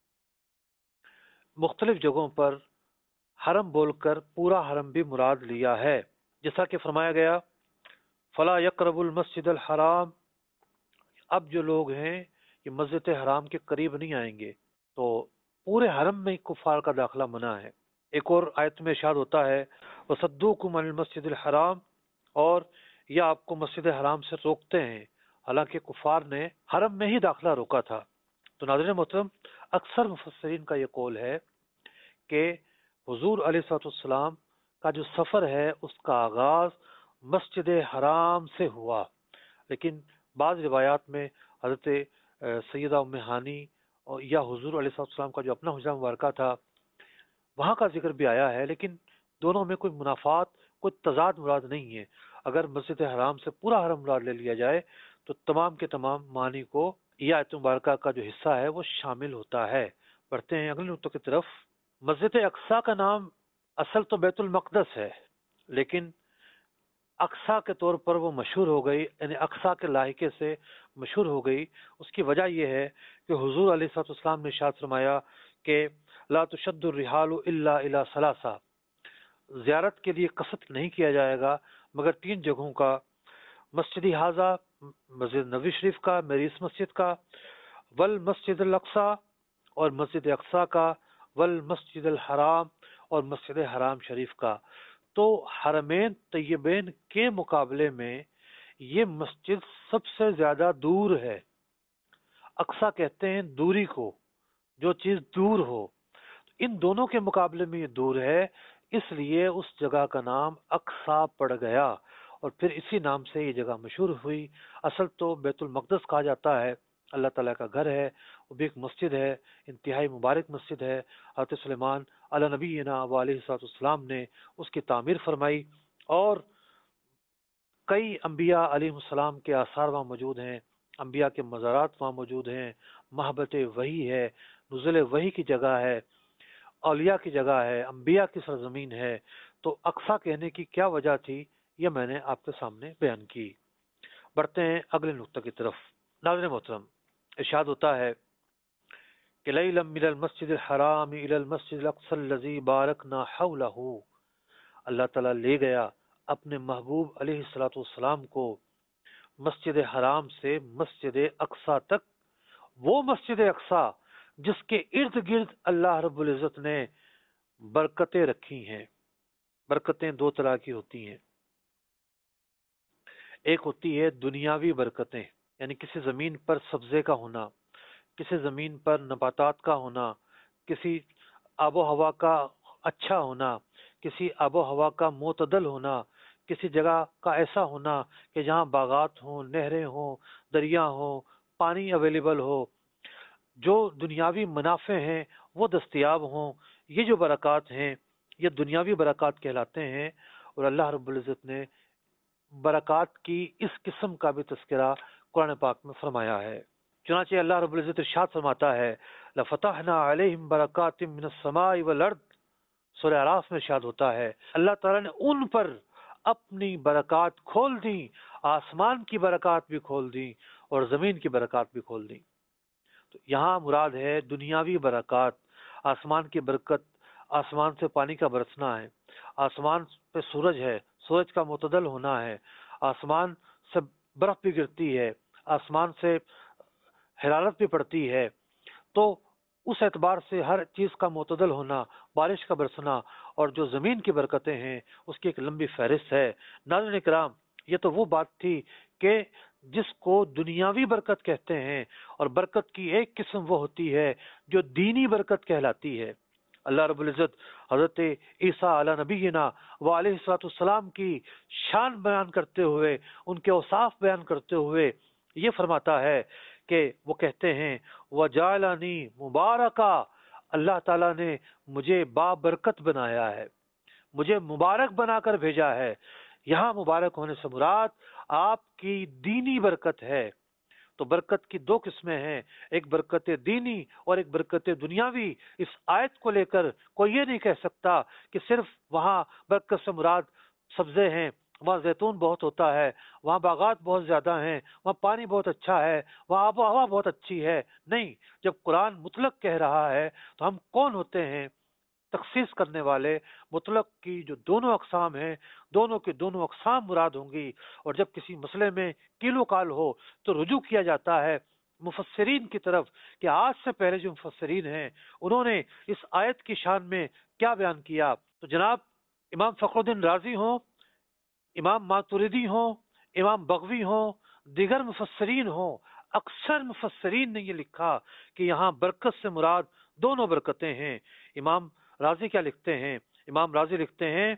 مختلف جگہوں پر حرم بول کر پورا حرم بھی مراد لیا ہے، جیسا کہ فرمایا گیا فلا یقرب المسجد الحرام، اب جو لوگ ہیں یہ مسجد حرام کے قریب نہیں آئیں گے۔ تو پورے حرم میں کفار کا داخلہ منع ہے۔ ایک اور آیت میں ارشاد ہوتا ہے وَصَدُّوكُمْ عَنِ الْمَسْجِدِ الْحَرَامِ، اور یہ آپ کو مسجد حرام سے روکتے ہیں، حالانکہ کفار نے حرم میں ہی داخلہ روکا تھا۔ تو ناظرین محترم، اکثر مفسرین کا یہ قول ہے کہ حضور علیہ الصلوۃ والسلام کا جو سفر ہے اس کا آغاز مسجد حرام سے ہوا، لیکن بعض روایات میں حضرت سیدہ ام ہانی اور یا حضور علیہ الصلوۃ والسلام کا جو اپنا حجرہ مبارکہ تھا وہاں کا ذکر بھی آیا ہے، لیکن دونوں میں کوئی منافات، کوئی تضاد مراد نہیں ہے۔ اگر مسجد حرام سے پورا حرم مراد لے لیا جائے تو تمام کے تمام معنی کو یہ آیت مبارکہ کا جو حصہ ہے وہ شامل ہوتا ہے۔ پڑھتے ہیں اگلے نقطہ کی طرف۔ مسجد اقصیٰ کا نام اصل تو بیت المقدس ہے، لیکن اقصیٰ کے طور پر وہ مشہور ہو گئی، یعنی اقصیٰ کے لاحقے سے مشہور ہو گئی۔ اس کی وجہ یہ ہے کہ حضور علیہ الصلوۃ والسلام نے ارشاد فرمایا کہ لا تشد الرحال الا الى ثلاثہ، زیارت کے لیے قصد نہیں کیا جائے گا مگر تین جگہوں کا، مسجد حاضہ، مسجد نبوی شریف کا، میری اس مسجد کا، والمسجد الاقصیٰ، اور مسجد اقصیٰ کا، والمسجد الحرام، اور مسجد حرام شریف کا۔ تو حرمین طیبین کے مقابلے میں یہ مسجد سب سے زیادہ دور ہے۔ اقصیٰ کہتے ہیں دوری کو، جو چیز دور ہو، ان دونوں کے مقابلے میں یہ دور ہے، اس لیے اس جگہ کا نام اقصیٰ پڑ گیا۔ اور پھر اسی نام سے یہ جگہ مشہور ہوئی۔ اصل تو بیت المقدس کہا جاتا ہے، اللہ تعالیٰ کا گھر ہے، وہ بھی ایک مسجد ہے، انتہائی مبارک مسجد ہے۔ حضرت سلیمان علی نبینا و علیہ الصلوۃ والسلام نے اس کی تعمیر فرمائی، اور کئی انبیاء علیہ السلام کے آثار وہاں موجود ہیں، انبیاء کے مزارات وہاں موجود ہیں، محبت وحی ہے، نزول وحی کی جگہ ہے، اولیاء کی جگہ ہے، انبیاء کی سرزمین ہے۔ تو اقصیٰ کہنے کی کیا وجہ تھی، یہ میں نے آپ کے سامنے بیان کی۔ بڑھتے ہیں اگلے نقطہ کی طرف۔ ناظرین محترم، ارشاد ہوتا ہے کہ لیلا من المسجد الحرام الی المسجد الاقصی الذی بارکنا حولہ، اللہ تعالیٰ لے گیا اپنے محبوب علیہ الصلوۃ والسلام کو مسجد حرام سے مسجد اقصیٰ تک، وہ مسجد اقصیٰ جس کے ارد گرد اللہ رب العزت نے برکتیں رکھی ہیں۔ برکتیں دو طرح کی ہوتی ہیں، ایک ہوتی ہے دنیاوی برکتیں، یعنی کسی زمین پر سبزے کا ہونا، کسی زمین پر نباتات کا ہونا، کسی آب و ہوا کا اچھا ہونا، کسی آب و ہوا کا معتدل ہونا، کسی جگہ کا ایسا ہونا کہ جہاں باغات ہوں، نہریں ہوں، دریا ہوں، پانی اویلیبل ہو، جو دنیاوی منافع ہیں وہ دستیاب ہوں۔ یہ جو برکات ہیں یہ دنیاوی برکات کہلاتے ہیں، اور اللہ رب العزت نے برکات کی اس قسم کا بھی تذکرہ قرآن پاک میں فرمایا ہے۔ چنانچہ اللہ رب العزت ارشاد فرماتا ہے لَفَتَحْنَا عَلَيْهِمْ بَرَكَاتٍ مِّنَ السَّمَاءِ وَالْأَرْضِ، سورہ اعراف میں ارشاد ہوتا ہے اللہ تعالیٰ نے ان پر اپنی برکات کھول دیں، آسمان کی برکات بھی کھول دیں اور زمین کی برکات بھی کھول دیں۔ تو یہاں مراد ہے دنیاوی برکات، آسمان کی برکت، آسمان سے پانی کا برسنا ہے، آسمان پہ سورج ہے، سورج کا معتدل ہونا ہے، آسمان سے برف بھی گرتی ہے، آسمان سے حرارت بھی پڑتی ہے، تو اس اعتبار سے ہر چیز کا معتدل ہونا، بارش کا برسنا، اور جو زمین کی برکتیں ہیں اس کی ایک لمبی فہرست ہے۔ ناظرین کرام، یہ تو وہ بات تھی کہ جس کو دنیاوی برکت کہتے ہیں، اور برکت کی ایک قسم وہ ہوتی ہے جو دینی برکت کہلاتی ہے۔ اللہ رب العزت حضرت عیسیٰ علی نبینا و علیہ الصلوۃ والسلام کی شان بیان کرتے ہوئے، ان کے اوصاف بیان کرتے ہوئے یہ فرماتا ہے کہ وہ کہتے ہیں وَجَعَلَنِي مُبَارَكًا، اللہ تعالیٰ نے مجھے بابرکت بنایا ہے، مجھے مبارک بنا کر بھیجا ہے۔ یہاں مبارک ہونے سے مراد آپ کی دینی برکت ہے۔ تو برکت کی دو قسمیں ہیں، ایک برکت دینی اور ایک برکت دنیاوی۔ اس آیت کو لے کر کوئی یہ نہیں کہہ سکتا کہ صرف وہاں برکت سے مراد سبزے ہیں، وہاں زیتون بہت ہوتا ہے، وہاں باغات بہت زیادہ ہیں، وہاں پانی بہت اچھا ہے، وہاں آب و ہوا بہت اچھی ہے۔ نہیں، جب قرآن مطلق کہہ رہا ہے تو ہم کون ہوتے ہیں تخصیص کرنے والے؟ مطلق کی جو دونوں اقسام ہیں، دونوں کے دونوں اقسام مراد ہوں گی، اور جب کسی مسئلے میں کیلو کال ہو تو رجوع کیا جاتا ہے مفسرین کی طرف کہ آج سے پہلے جو مفسرین ہیں انہوں نے اس آیت کی شان میں کیا بیان کیا۔ تو جناب امام فخر الدین رازی ہوں، امام ماتریدی ہوں، امام بغوی ہوں، دیگر مفسرین ہوں، اکثر مفسرین نے یہ لکھا کہ یہاں برکت سے مراد دونوں برکتیں ہیں۔ امام رازی کیا لکھتے ہیں؟ امام رازی لکھتے ہیں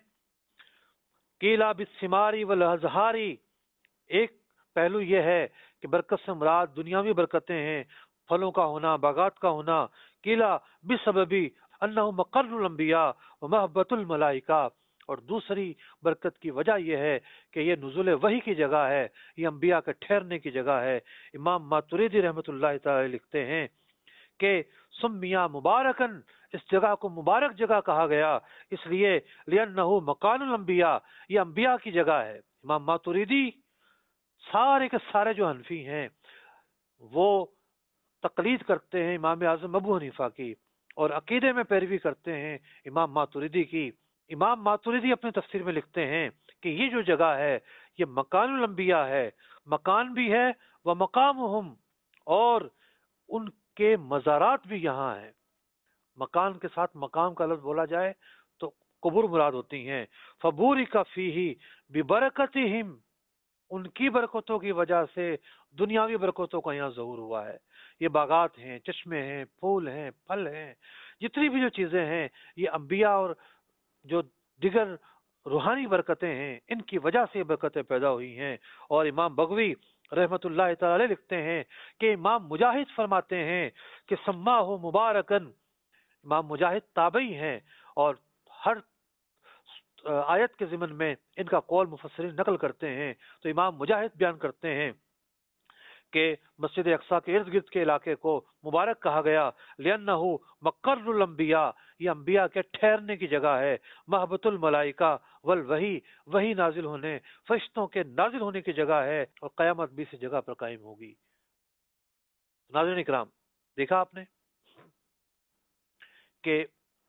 قیل بالثمار والازہار، ایک پہلو یہ ہے کہ برکت سے مراد دنیاوی برکتیں ہیں، پھلوں کا ہونا، باغات کا ہونا۔ قیل بسبب انہ مقر الانبیاء ومحبت الملائکہ، اور دوسری برکت کی وجہ یہ ہے کہ یہ نزول وحی کی جگہ ہے، یہ انبیاء کے ٹھہرنے کی جگہ ہے۔ امام ماتریدی رحمۃ اللہ تعالی لکھتے ہیں کہ سمیہ مبارکن، اس جگہ کو مبارک جگہ کہا گیا اس لیے لأنہ مکان الانبیاء، یہ انبیاء کی جگہ ہے۔ امام ماتریدی سارے کے سارے جو حنفی ہیں وہ تقلید کرتے ہیں امام اعظم ابو حنیفہ کی، اور عقیدے میں پیروی کرتے ہیں امام ماتریدی کی۔ امام ماتریدی اپنے تفسیر میں لکھتے ہیں کہ یہ جو جگہ ہے یہ مکان الانبیاء ہے، مکان بھی ہے وہ مقامہم، اور ان کے مزارات بھی یہاں ہیں۔ مکان کے ساتھ مقام کا لفظ بولا جائے تو قبور مراد ہوتی ہیں۔ فبورک فیہ ببرکتہم، ان کی برکتوں کی وجہ سے دنیاوی برکتوں کا یہاں ظہور ہوا ہے۔ یہ باغات ہیں، چشمے ہیں، پھول ہیں، پھل ہیں، جتنی بھی جو چیزیں ہیں یہ انبیاء اور جو دیگر रूहानी बरकतें हैं, इनकी वजह से ये बरकतें पैदा हुई हैं। और इमाम बगवी रहमतुल्लाह तआला अलैह लिखते हैं कि इमाम मुजाहिद फरमाते हैं कि सम्मा हो मुबारकन, इमाम मुजाहिद ताबई हैं और हर आयत के ज़िमन में इनका कौल मुफस्सिरीन नकल करते हैं। तो इमाम मुजाहिद बयान करते हैं कि मस्जिद अक्सा के इर्द गिर्द के इलाके को मुबारक कहा गया, लिअन्नहु मक्करुल अंबिया, ये अंबिया के ठहरने की जगह है, महबतुल मलाइका वल वही, वही नाजिल होने, फरिश्तों के नाजिल होने की जगह है, और क़यामत भी इस जगह पर कायम होगी। नाज़रीन इकराम, देखा आपने कि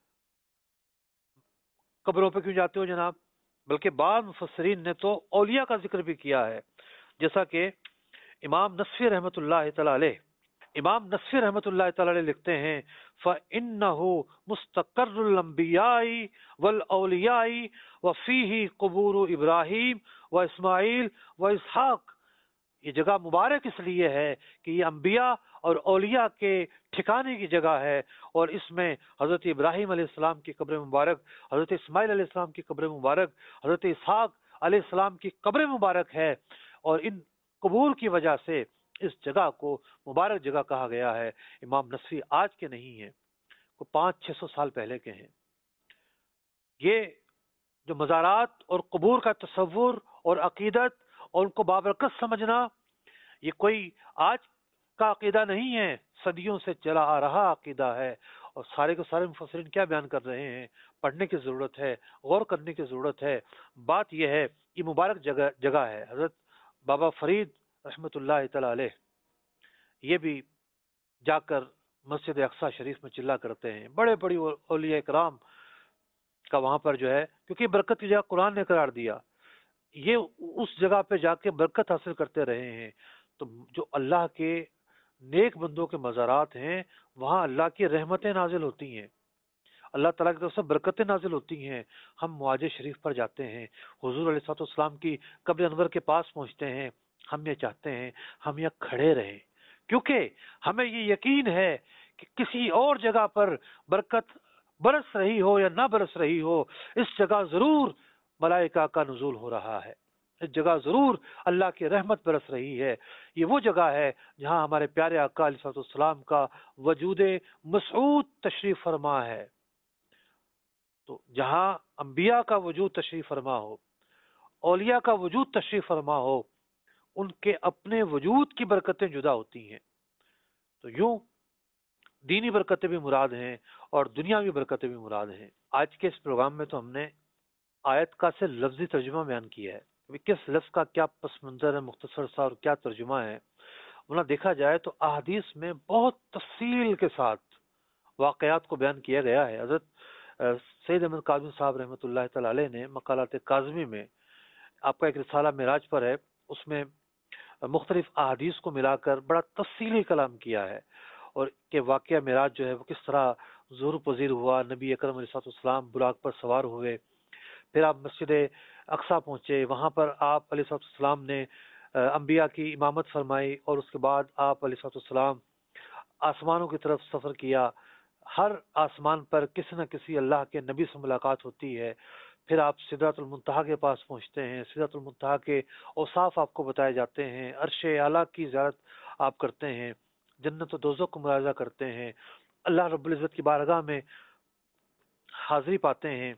कब्रों पे क्यों जाते हो जनाब, बल्कि बाद मुफस्सिरीन ने तो औलिया का जिक्र भी किया है, जैसा कि इमाम नस्फी रहमतुल्लाह तआला अलैह इमाम नस्फी रहमतुल्लाह तआला अलैह लिखते हैं, फ़इन्नहु मुस्तक़र्रुल अंबियाई वल औलियाई व फ़ीही क़ुबूर इब्राहीम व इस्माईल व इसहाक। ये जगह मुबारक इसलिए है कि ये अंबिया और औलिया के ठिकाने की जगह है, और इसमें हज़रत इब्राहीम अलैहिस्सलाम की कब्र मुबारक, हज़रत इस्माईल अलैहिस्सलाम की कब्र मुबारक, हज़रत इसहाक अलैहिस्सलाम की कब्र मुबारक है, और इन कबूर की वजह से इस जगह को मुबारक जगह कहा गया है। इमाम नस्फी आज के नहीं हैं, वो पाँच छः सौ साल पहले के हैं। ये जो मज़ारात और कबूर का तसव्वुर और अकीदत और उनको बाबरकत समझना, ये कोई आज का अकीदा नहीं है, सदियों से चला आ रहा अकीदा है। और सारे के सारे मुफस्सिरीन क्या बयान कर रहे हैं, पढ़ने की ज़रूरत है, गौर करने की ज़रूरत है। बात यह है, ये मुबारक जगह जगह है। हज़रत बाबा फरीद रहमतुल्लाह तआला अलैह ये भी जाकर मस्जिद अक्सा शरीफ में चिल्ला करते हैं। बड़े बड़ी औलिया इकराम का वहाँ पर जो है, क्योंकि बरकत की जगह कुरान ने करार दिया, ये उस जगह पे जाके बरकत हासिल करते रहे हैं। तो जो अल्लाह के नेक बंदों के मज़ारात हैं, वहाँ अल्लाह की रहमतें नाजिल होती हैं, अल्लाह ताला की तरफ से बरकतें नाजिल होती हैं। हम मुआजे शरीफ पर जाते हैं, हुजूर अलैहिस्सलाम की कब्र अनवर के पास पहुँचते हैं, हम ये चाहते हैं हम यहाँ खड़े रहें, क्योंकि हमें ये यकीन है कि किसी और जगह पर बरकत बरस रही हो या ना बरस रही हो, इस जगह ज़रूर मलाइका का नुज़ूल हो रहा है, इस जगह ज़रूर अल्लाह की रहमत बरस रही है। ये वो जगह है जहाँ हमारे प्यारे आका अलैहिस्सलाम का वजूदे मसऊद तशरीफ़ फरमा है। तो जहाँ अंबिया का वजूद तशरीफ़ फरमा हो, औलिया का वजूद तशरीफ़ फरमा हो, उनके अपने वजूद की बरकतें जुदा होती हैं। तो यूं दीनी बरकतें भी मुराद हैं और दुनियावी बरकतें भी मुराद हैं। आज के इस प्रोग्राम में तो हमने आयत का से लफ्जी तर्जुमा बयान किया है, किस लफ्ज़ का क्या पस मंज़र है, मुख्तसर सा, और क्या तर्जुमा है। वरना देखा जाए तो अहादीस में बहुत तफसील के साथ वाक़यात को बयान किया गया है। हज़रत सैयद अहमद काज़मी साहब रहमतुल्लाह तआला अलैह ने मकालात काज़मी में, आपका एक रिसाला मिराज पर है, उसमें मुख्तलिफ अहादीस को मिलाकर बड़ा तफसीली कलाम किया है, और के वाक़या मिराज जो है वो किस तरह ज़ुहूर पज़ीर हुआ, नबी अकरम अलैहिस्सलाम बुराक पर सवार हुए, फिर आप मस्जिद अक्सा पहुँचे, वहाँ पर आप अलैहिस्सलाम ने अंबिया की इमामत फरमाई, और उसके बाद आप अलैहिस्सलाम आसमानों की तरफ सफ़र किया। हर आसमान पर किसी न किसी अल्लाह के नबी से मुलाकात होती है। फिर आप सिदरतुल मुंतहा के पास पहुँचते हैं, सिदरतुल मुंतहा के औसाफ आपको बताए जाते हैं, अर्श आला की ज़ियारत आप करते हैं, जन्नत व दोज़ख को मुलाज़ा करते हैं, अल्लाह रब्बुल इज़्ज़त की बारगाह में हाज़िरी पाते हैं।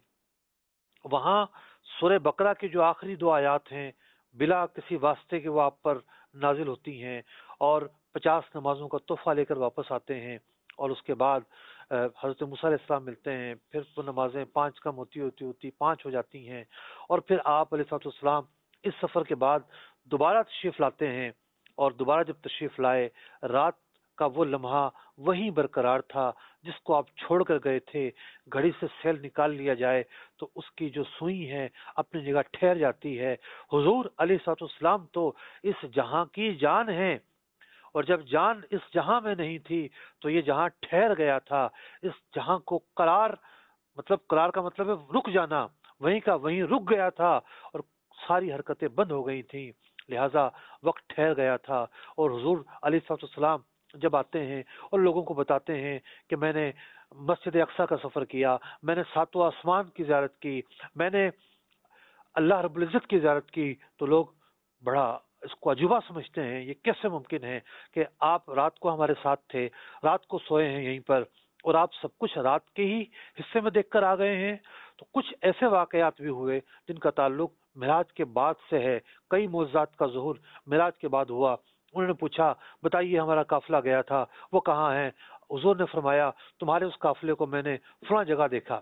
वहाँ सूरह बकरा की जो आखिरी दो आयात हैं, बिला किसी वास्ते के वो आप पर नाजिल होती हैं, और पचास नमाजों का तोहफा लेकर वापस आते हैं, और उसके बाद हज़रत मूसा अलैहिस्सलाम मिलते हैं, फिर वो नमाजें पाँच कम होती होती होती पाँच हो जाती हैं, और फिर आप अलैहिस्सलाम इस सफ़र के बाद दोबारा तशरीफ़ लाते हैं, और दोबारा जब तशरीफ़ लाए, रात का वो लम्हा वहीं बरकरार था जिसको आप छोड़ कर गए थे। घड़ी से सेल निकाल लिया जाए तो उसकी जो सुई है अपनी जगह ठहर जाती है। हुजूर अलैहिस्सलाम तो इस जहां की जान है, और जब जान इस जहां में नहीं थी तो ये जहां ठहर गया था। इस जहां को करार, मतलब करार का मतलब है रुक जाना, वहीं का वहीं रुक गया था, और सारी हरकतें बंद हो गई थी, लिहाजा वक्त ठहर गया था। और हुजूर अलैहिस्सलाम जब आते हैं और लोगों को बताते हैं कि मैंने मस्जिद अक्सा का सफ़र किया, मैंने सातों आसमान की ज़ियारत की, मैंने اللہ رب العزت کی زیارت کی تو لوگ بڑا اس کو عجوبہ سمجھتے ہیں، یہ کیسے ممکن ہے کہ آپ رات کو ہمارے ساتھ تھے، رات کو سوئے ہیں یہیں پر، اور آپ سب کچھ رات کے ہی حصے میں دیکھ کر آ گئے ہیں۔ تو کچھ ایسے واقعات بھی ہوئے جن کا تعلق معراج کے بعد سے ہے، کئی معجزات کا ظہور معراج کے بعد ہوا۔ انہوں نے پوچھا بتائیے ہمارا قافلہ گیا تھا وہ کہاں ہے؟ حضور نے فرمایا تمہارے اس قافلے کو میں نے فلاں جگہ دیکھا۔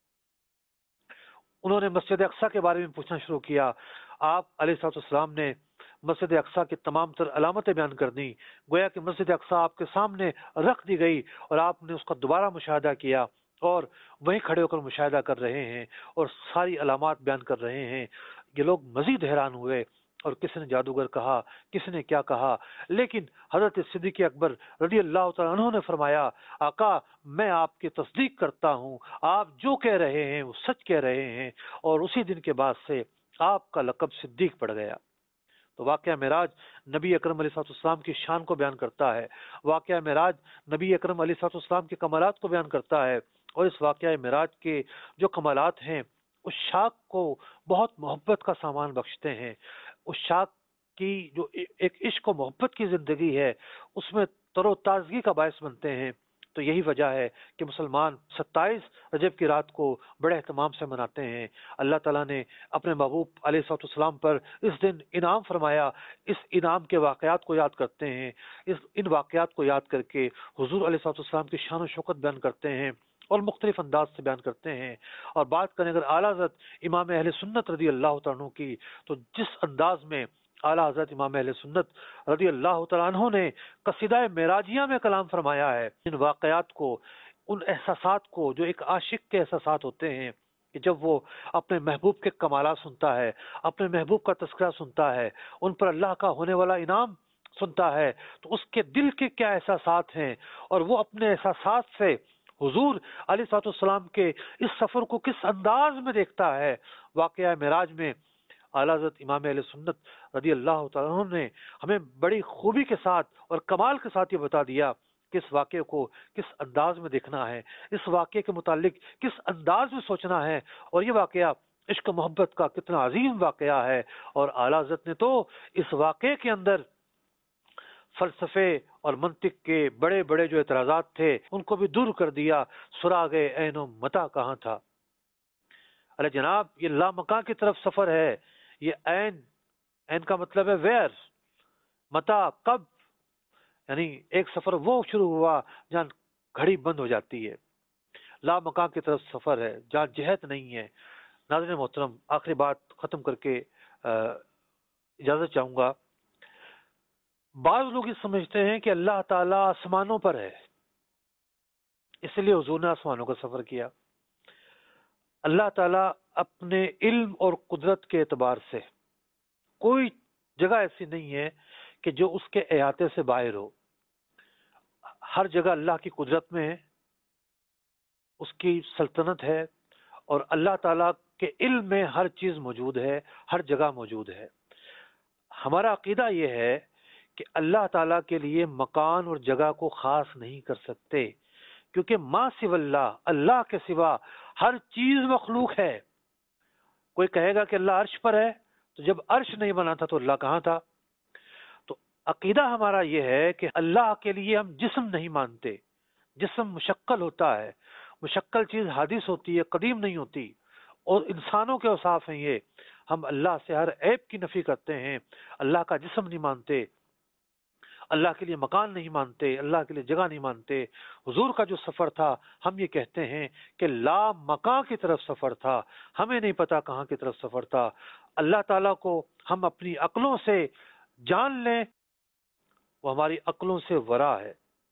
انہوں نے مسجد اقصی کے بارے میں پوچھنا شروع کیا، آپ علیہ الصلوۃ والسلام نے مسجد اقصی کی تمام تر علامتیں بیان کر دیں، گویا کہ مسجد اقصی آپ کے سامنے رکھ دی گئی اور آپ نے اس کا دوبارہ مشاہدہ کیا اور وہیں کھڑے ہو کر مشاہدہ کر رہے ہیں اور ساری علامات بیان کر رہے ہیں۔ یہ لوگ مزید حیران ہوئے، اور کسی نے جادوگر کہا، کسی نے کیا کہا، لیکن حضرت صدیق اکبر رضی اللہ تعالیٰ عنہ نے فرمایا آقا میں آپ کی تصدیق کرتا ہوں، آپ جو کہہ رہے ہیں وہ سچ کہہ رہے ہیں، اور اسی دن کے بعد سے آپ کا لقب صدیق پڑ گیا۔ تو واقعہ معراج نبی اکرم علیہ الصلوۃ والسلام کی شان کو بیان کرتا ہے، واقعہ معراج نبی اکرم علیہ الصلوۃ والسلام کے کمالات کو بیان کرتا ہے، اور اس واقعہ معراج کے جو کمالات ہیں اس شاخ کو بہت محبت کا سامان بخشتے ہیں۔ اس شاخ کی جو ایک عشق و محبت کی زندگی ہے اس میں تر و تازگی کا باعث بنتے ہیں۔ تو یہی وجہ ہے کہ مسلمان ستائیس رجب کی رات کو بڑے اہتمام سے مناتے ہیں۔ اللہ تعالیٰ نے اپنے محبوب علیہ الصلوۃ والسلام پر اس دن انعام فرمایا، اس انعام کے واقعات کو یاد کرتے ہیں، اس ان واقعات کو یاد کر کے حضور علیہ الصلوۃ والسلام کی شان و شوکت بیان کرتے ہیں اور مختلف انداز سے بیان کرتے ہیں۔ اور بات کریں اگر اعلیٰ حضرت امام اہل سنت رضی اللہ تعالیٰ عنہ کی، تو جس انداز میں اعلیٰ حضرت امام اہل سنت رضی اللہ تعالیٰ عنہ نے قصیدہ معراجیہ میں کلام فرمایا ہے، ان واقعات کو، ان احساسات کو جو ایک عاشق کے احساسات ہوتے ہیں کہ جب وہ اپنے محبوب کے کمالات سنتا ہے، اپنے محبوب کا تذکرہ سنتا ہے، ان پر اللہ کا ہونے والا انعام سنتا ہے، تو اس کے دل کے کیا احساسات ہیں، اور وہ اپنے احساسات سے حضور علیہ الصلوۃ والسلام کے اس سفر کو کس انداز میں دیکھتا ہے۔ واقعہ معراج میں اعلیٰ حضرت امام اہل سنت رضی اللہ تعالیٰ عنہ نے ہمیں بڑی خوبی کے ساتھ اور کمال کے ساتھ یہ بتا دیا کہ اس واقعے کو کس انداز میں دیکھنا ہے، اس واقعے کے متعلق کس انداز میں سوچنا ہے، اور یہ واقعہ عشق و محبت کا کتنا عظیم واقعہ ہے۔ اور اعلیٰ حضرت نے تو اس واقعے کے اندر فلسفے اور منطق کے بڑے بڑے جو اعتراضات تھے ان کو بھی دور کر دیا۔ سراغ عین و متع کہاں تھا؟ ارے جناب یہ لامکاں کی طرف سفر ہے، یہ عین، عین کا مطلب ہے ویر، متع کب، یعنی ایک سفر وہ شروع ہوا جہاں گھڑی بند ہو جاتی ہے، لامکاں کی طرف سفر ہے جہاں جہت نہیں ہے۔ ناظرین محترم آخری بات ختم کر کے اجازت چاہوں گا۔ بعض لوگ یہ سمجھتے ہیں کہ اللہ تعالیٰ آسمانوں پر ہے، اس لیے حضور نے آسمانوں کا سفر کیا۔ اللہ تعالیٰ اپنے علم اور قدرت کے اعتبار سے کوئی جگہ ایسی نہیں ہے کہ جو اس کے احاطے سے باہر ہو، ہر جگہ اللہ کی قدرت میں ہے، اس کی سلطنت ہے، اور اللہ تعالیٰ کے علم میں ہر چیز موجود ہے، ہر جگہ موجود ہے۔ ہمارا عقیدہ یہ ہے کہ اللہ تعالیٰ کے لیے مکان اور جگہ کو خاص نہیں کر سکتے، کیونکہ ما سوا اللہ، اللہ کے سوا ہر چیز مخلوق ہے۔ کوئی کہے گا کہ اللہ عرش پر ہے، تو جب عرش نہیں بنا تھا تو اللہ کہاں تھا؟ تو عقیدہ ہمارا یہ ہے کہ اللہ کے لیے ہم جسم نہیں مانتے، جسم مشکل ہوتا ہے، مشکل چیز حادث ہوتی ہے، قدیم نہیں ہوتی، اور انسانوں کے اوصاف ہیں یہ۔ ہم اللہ سے ہر عیب کی نفی کرتے ہیں، اللہ کا جسم نہیں مانتے، اللہ کے لیے مکان نہیں مانتے، اللہ کے لیے جگہ نہیں مانتے۔ حضور کا جو سفر تھا ہم یہ کہتے ہیں کہ لا مکان کی طرف سفر تھا، ہمیں نہیں پتا کہاں کی طرف سفر تھا۔ اللہ تعالیٰ کو ہم اپنی عقلوں سے جان لیں، وہ ہماری عقلوں سے ورا ہے۔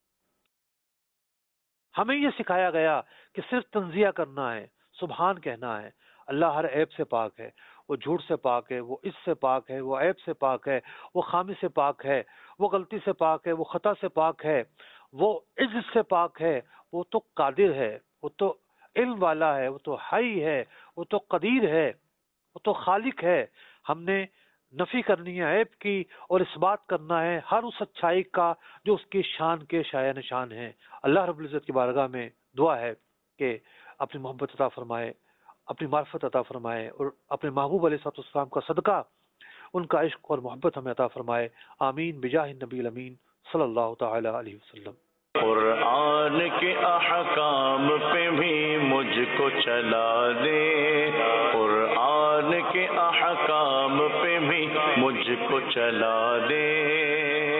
ہمیں یہ سکھایا گیا کہ صرف تنزیہ کرنا ہے، سبحان کہنا ہے۔ اللہ ہر عیب سے پاک ہے، وہ جھوٹ سے پاک ہے، وہ اس سے پاک ہے، وہ عیب سے پاک ہے، وہ خامی سے پاک ہے، وہ غلطی سے پاک ہے، وہ خطا سے پاک ہے، وہ عزت سے پاک ہے، وہ تو قادر ہے، وہ تو علم والا ہے، وہ تو حی ہے، وہ تو قدیر ہے، وہ تو خالق ہے۔ ہم نے نفی کرنی ہے عیب کی اور اس بات کرنا ہے ہر اس اچھائی کا جو اس کی شان کے شایع نشان ہے۔ اللہ رب العزت کی بارگاہ میں دعا ہے کہ اپنی محبت عطا فرمائے، اپنی معرفت عطا فرمائے، اور اپنے محبوب علیہ الصلوۃ والسلام کا صدقہ ان کا عشق اور محبت ہمیں عطا فرمائے. آمین بجاہ النبی الامین صلی اللہ تعالی علیہ وسلم. قرآن کے احکام پہ بھی مجھ کو چلا دے، قرآن کے احکام پہ بھی مجھ کو چلا دے.